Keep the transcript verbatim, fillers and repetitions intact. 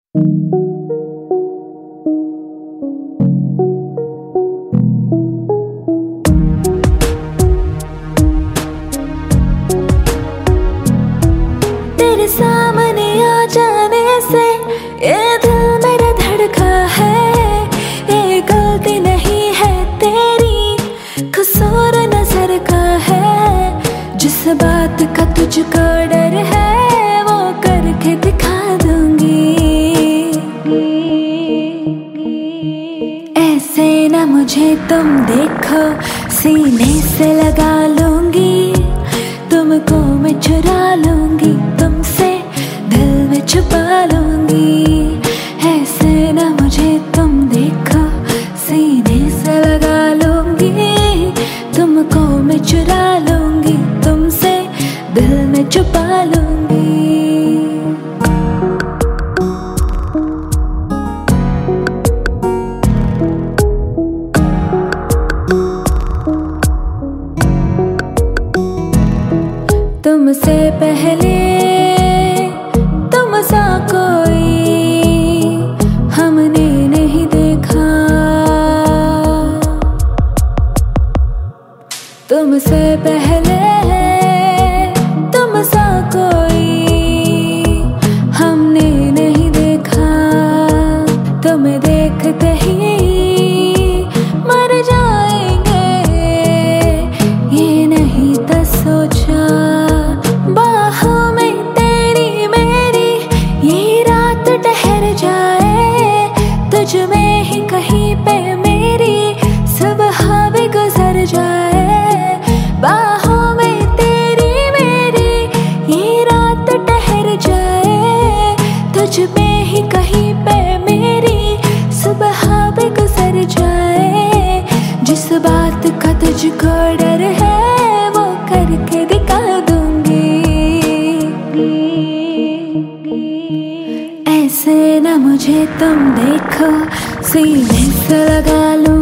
तेरे सामने आ जाने से ये दिल मेरा धड़का है। ये गलती नहीं है तेरी, कसूर नजर का है। जिस बात का तुझको डर है वो करके दिखा दूंगी। ऐसे ना मुझे तुम देखो, सीने से लगा लूंगी। तुमको मैं चुरा लूंगी, तुमसे दिल में छुपा लूंगी। ऐसे ना मुझे तुम देखो, सीने से लगा लूंगी। तुमको मैं चुरा लूंगी, तुमसे दिल में छुपा लूंगी। तुमसे पहले तुम सा कोई हमने नहीं देखा। तुमसे पहले तुम सा कोई हमने नहीं देखा। तुम्हें देखते ही मर जाएंगे, ये नहीं तो सोचा। बाहों में तेरी मेरी ये रात ठहर जाए। तुझ में ही कहीं पे मेरी सुबह भी गुजर जाए। बाहों में तेरी मेरी ये रात ठहर जाए। तुझ में ही कहीं पे मेरी सुबह भी गुजर जाए। जिस बात का तुझको डर है वो करके दिखा दूंगी। ऐसे ना मुझे तुम देखो, सीने से लगा लूं।